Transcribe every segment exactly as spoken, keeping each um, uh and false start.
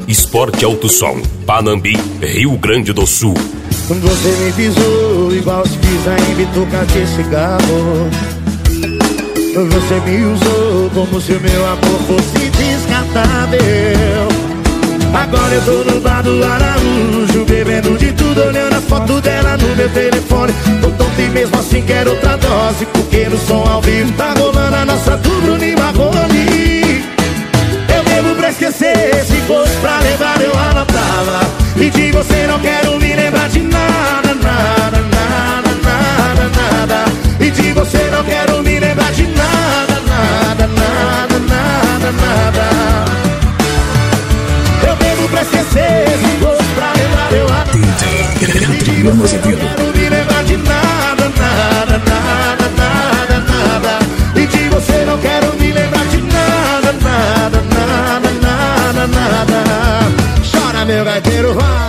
Esporte Alto Som, Panambi, Rio Grande do Sul. Você me pisou igual se pisa em bituca de cigarro. Você me usou como se o meu amor fosse descartável. Agora eu tô no bar do Araújo, bebendo de tudo, olhando a foto dela no meu telefone. Tô tonto e mesmo assim quero outra dose, porque no som ao vivo tá rolando a nossa do Bruno e Marrone. Eu bebo pra esquecer, se fosse pra lembrar eu anotava. E de você não quero me lembrar de nada, nada, nada, nada, nada. E de você não quero me lembrar de nada, nada, nada, nada, nada. Eu bebo pra esquecer, se fosse pra lembrar eu anotava. E de você não quero me lembrar de nada, nada, nada, nada, nada. E de você não quero me lembrar de nada, nada, nada, nada, nada. Chora meu gaiteiro, vai.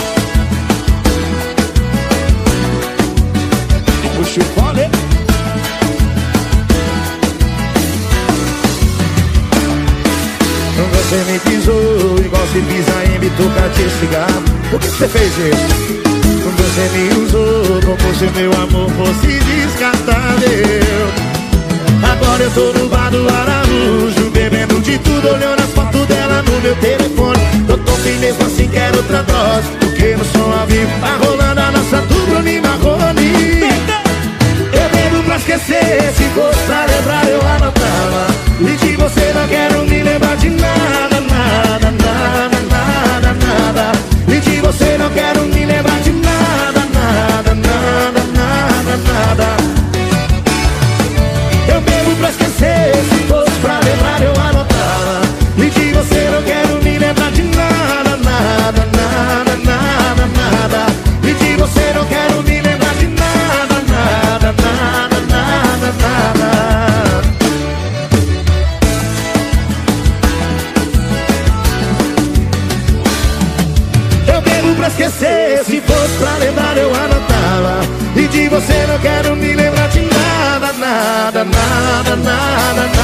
Puxa o fone. Você me pisou igual se pisa em bituca de cigarro. Por que você fez isso? Você me usou como se meu amor fosse descartável. Agora eu tô no bar do Araújo, bebendo de tudo, olhando as fotos dela no meu telefone. Eu tô bem mesmo assim, quero outra dose, porque no som ao vivo tá rolando a nossa do Bruno e Marrone. Eu bebo pra esquecer, se fosse pra lembrar eu anotava. E de você não quero me lembrar de nada, nada, nada, nada, nada. E de você não quero me lembrar de nada, nada, nada, nada, nada. Eu bebo pra esquecer, se fosse pra lembrar eu anotava. E de você não quero me lembrar de nada, nada, nada, nada, nada. E de você não quero me lembrar de nada, nada, nada, nada, nada. Eu bebo pra esquecer, se fosse pra lembrar eu anotava. E de você não quero me lembrar de nada, nada, nada, nada, nada.